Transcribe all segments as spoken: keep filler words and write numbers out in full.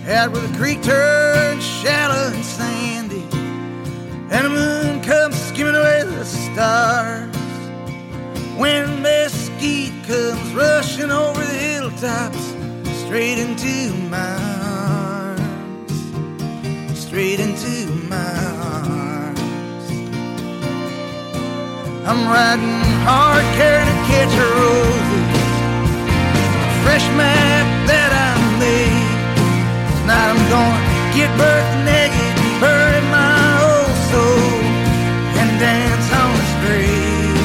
out where the creek turns shallow and sandy, and the moon comes skimming away the stars. When mesquite comes rushing over the hilltops, straight into my arms, straight into my arms. I'm riding hard, carrying a catch of roses, fresh map that I made. Tonight I'm gonna get birth naked and bury my old soul and dance on his grave,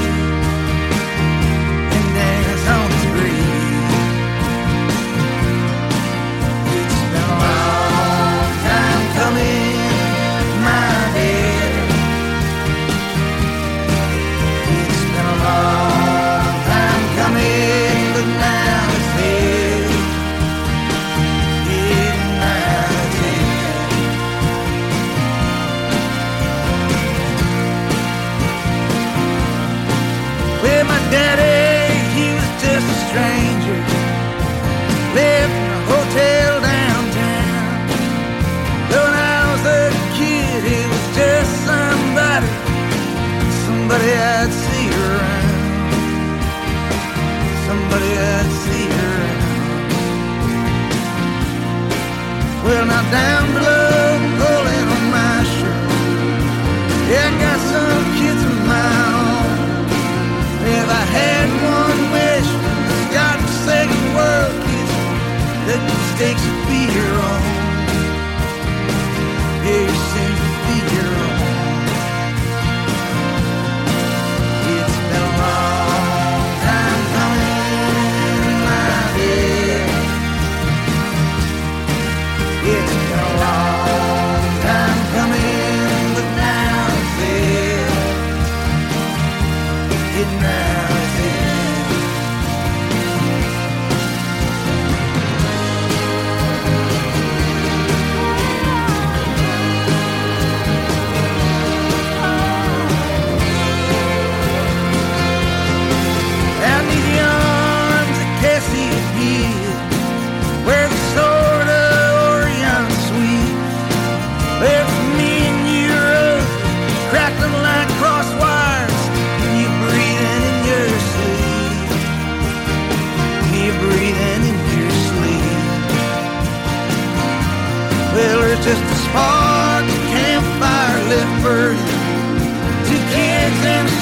and dance on his grave. It's been a long time coming, my dear. It's been a long time coming, but now it's here. Yeah, now it's here. Well, my daddy, he was just a stranger, lived in a hotel downtown. But when I was a kid, he was just somebody, somebody I'd see around, somebody I'd see around. Well, now down below, pulling on my shirt, yeah, I got some kids of my own. If I had one wish, God save the world, kids, that mistakes would be your own. Yeah, your sins would be your own. It's been a long time coming, my dear. It's been a long time coming, but now it's here. It now it's here. Out in the arms of Cassie Hill, where the sword of Orion sweeps, where for me and you rose, crackling like cross wires, and you breathing in your sleep, you breathing in your sleep. Well, there's just a spark, a campfire left burning, two kids and a